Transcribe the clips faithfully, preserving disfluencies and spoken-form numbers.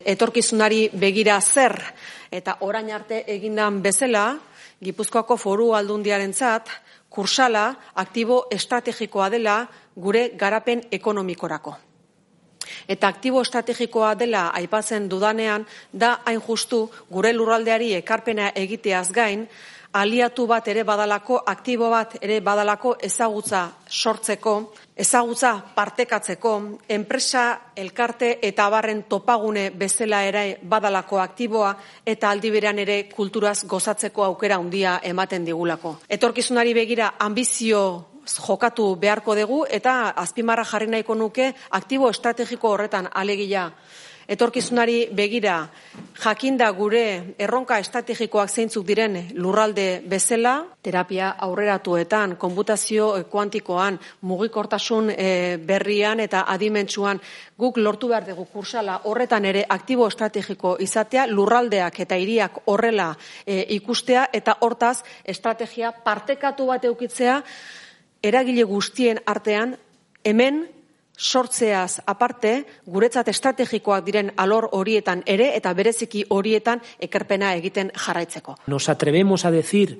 Etorkizunari begira zer eta orain arte egindan bezala, Gipuzkoako Foru Aldundiarentzat Kursala aktibo estrategikoa dela gure garapen ekonomikorako. Eta aktibo estrategikoa dela aipatzen dudanean, da hain justu gure lurraldeari ekarpena egiteaz gain, aliatu bat ere badalako, aktibo bat ere badalako ezagutza sortzeko, ezagutza partekatzeko, enpresa, elkarte eta abarren topagune bezala ere badalako aktiboa eta aldi berean ere kulturaz gozatzeko aukera handia ematen digulako. Etorkizunari begira ambizio jokatu beharko dugu eta azpimarra jarri nahiko nuke aktibo estrategiko horretan alegia. Etorkizunari begira, jakinda gure erronka estrategikoak zeintzuk diren lurralde bezala, terapia aurreratuetan, konputazio kuantikoan, mugikortasun berrian eta adimentsuan guk lortu behar dugu Kursala horretan ere aktibo estrategiko izatea, lurraldeak eta hiriak horrela ikustea eta hortaz estrategia partekatu bat eukitzea eragile guztien artean hemen sortzeaz aparte, guretzat estrategikoak diren alor horietan ere eta bereziki horietan ekarpena egiten jarraitzeko. Nos atrevemos a decir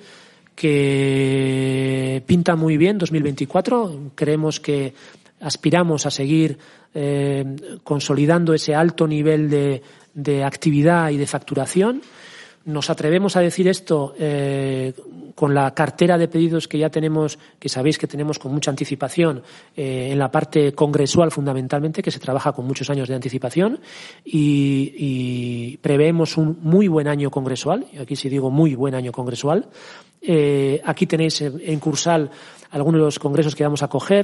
que pinta muy bien dos mil veinticuatro. Creemos que aspiramos a seguir eh, consolidando ese alto nivel de, de actividad y de facturación. Nos atrevemos a decir esto eh, con la cartera de pedidos que ya tenemos, que sabéis que tenemos con mucha anticipación eh, en la parte congresual fundamentalmente, que se trabaja con muchos años de anticipación y, y preveemos un muy buen año congresual, y aquí sí digo muy buen año congresual. Eh, aquí tenéis en Kursal algunos de los congresos que vamos a coger,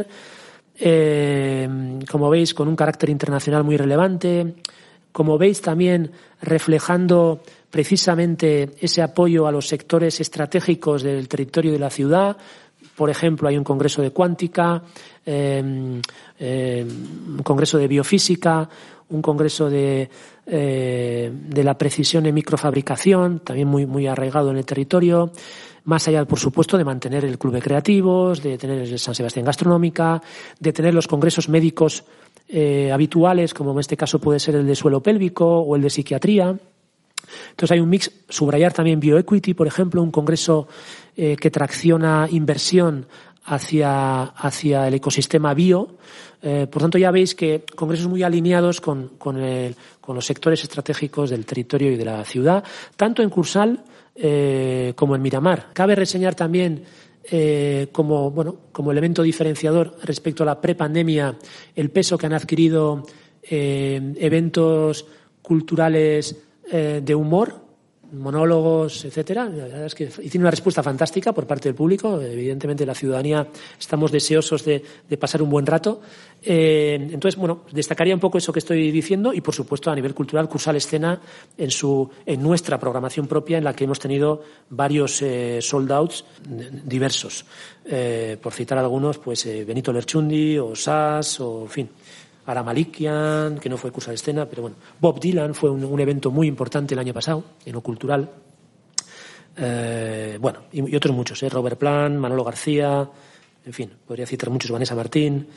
eh, como veis con un carácter internacional muy relevante, como veis también reflejando precisamente ese apoyo a los sectores estratégicos del territorio de la ciudad. Por ejemplo, hay un congreso de cuántica, eh, eh, un congreso de biofísica, un congreso de, eh, de la precisión en microfabricación, también muy, muy arraigado en el territorio. Más allá, por supuesto, de mantener el Club de Creativos, de tener el San Sebastián Gastronómica, de tener los congresos médicos eh, habituales, como en este caso puede ser el de suelo pélvico o el de psiquiatría. Entonces hay un mix, subrayar también BioEquity, por ejemplo, un congreso eh, que tracciona inversión hacia, hacia el ecosistema bio. Eh, por tanto, ya veis que congresos muy alineados con, con, el, con los sectores estratégicos del territorio y de la ciudad, tanto en Kursal eh, como en Miramar. Cabe reseñar también eh, como, bueno, como elemento diferenciador respecto a la prepandemia el peso que han adquirido eh, eventos culturales Eh, de humor, monólogos, etcétera. La verdad es que tiene una respuesta fantástica por parte del público. Evidentemente, la ciudadanía estamos deseosos de, de pasar un buen rato. Eh, entonces, bueno, destacaría un poco eso que estoy diciendo y, por supuesto, a nivel cultural, Kursal Escena en su, en nuestra programación propia, en la que hemos tenido varios eh, sold outs diversos. Eh, por citar algunos, pues eh, Benito Lerchundi o Sass o, en fin, Ara Malikian, que no fue Kursal Escena, pero bueno, Bob Dylan fue un, un evento muy importante el año pasado, en lo cultural. Eh, bueno, y, y otros muchos, ¿eh? Robert Plant, Manolo García, en fin, podría citar muchos, Vanessa Martín.